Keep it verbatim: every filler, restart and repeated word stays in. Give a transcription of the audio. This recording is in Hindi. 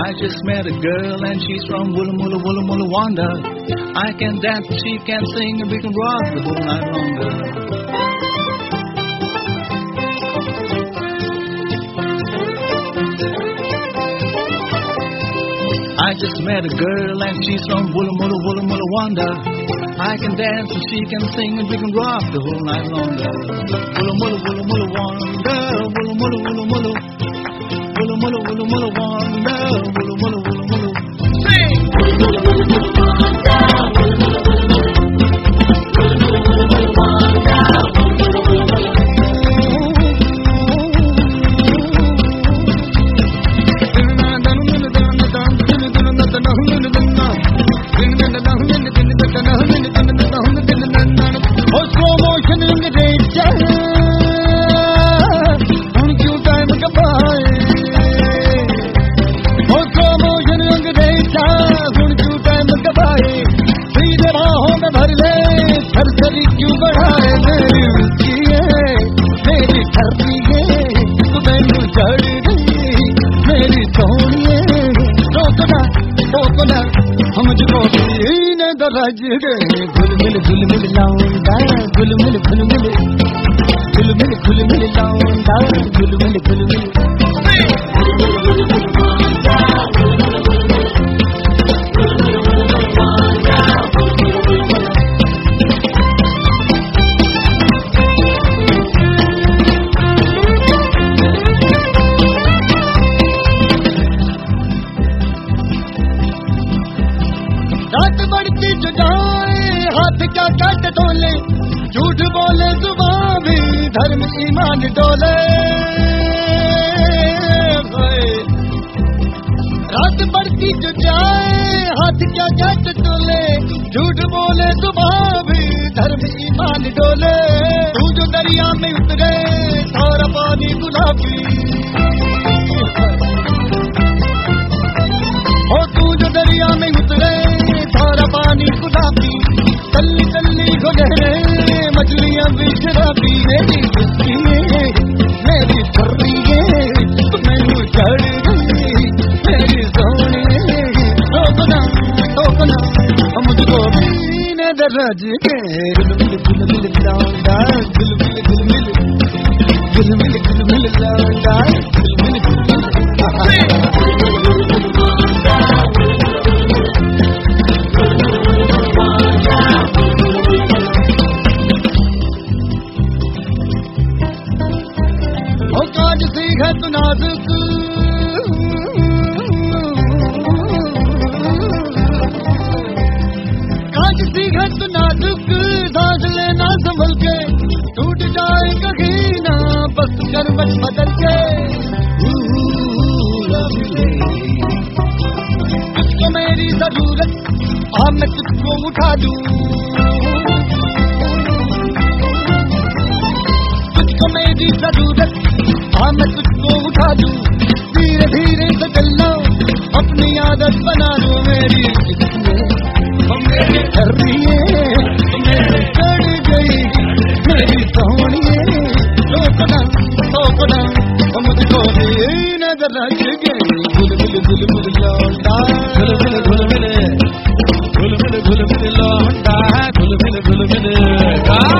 I just met a girl and she's from Woolla Moola Woolla Moola Wanda. I can dance, she can sing, and we can rock the whole night longer. I just met a girl and she's from Woolla Moola Woolla Moola Wanda. I can dance and she can sing and we can rock the whole night longer. Woolla Moola Woolla Moola Wanda, Woolla Moola Woolla Moola, Woolla Moola Woolla Moola Wanda, Woolla Moola Woolla Moola. Sing! Woolla Moola Woolla Moola Wanda, Woolla Moola Woolla Moola, Woolla Moola Woolla Wanda, Woolla Moola Woolla Moola. रज गए घुल मिल घुल मिल लाऊंगा घुल मिल घुल मिल घुल मिल घुल मिल लाऊंगा घुल मिल घुल मिल रात बढ़ती जो जाए हाथ क्या काट तोले झूठ बोले जुबान भी धर्म ईमान डोले रात बढ़ती जो जाए हाथ क्या काट तोले झूठ बोले जुबान भी धर्म ईमान डोले तू जो दरिया में उतरे सारा पानी गुलाबी और तू जो दरिया में उतरे सारा पानी गुलाबी तल्ली तल्ली को गहरे मछलियां भी शराबी मेरी खुशी मेरी फर्री मैनू चढ़ गई मेरी सोने टोकना टोकना मुझको पीने दरज के गुल गुल मिल लाऊंगा गुल मिल गुल मिल गुल मिल गुल मिल लाऊंगा गुल मिल गुल मिल काज सीख है तू नाजुक काज सीख है तू नाजुक सांस लेना संभल के टूट जाए कहीं ना बस करवट बदल के तुझको मेरी जरूरत आ मैं तुझको उठा दूं तुझको मेरी जरूरत हाँ मैं तुझको उठा दूं धीरे धीरे से चलना अपनी आदत बना लूं मेरी मेरे कर रही है मेरे चढ़ गई मेरी सोनिए टोकना टोकना मुझको भी नजर रख गई गुल गुल गुल गुल लौटा गुल गुल गुल मिले गुल गुल गुल मिल लौटा गुल गुल गुल मिले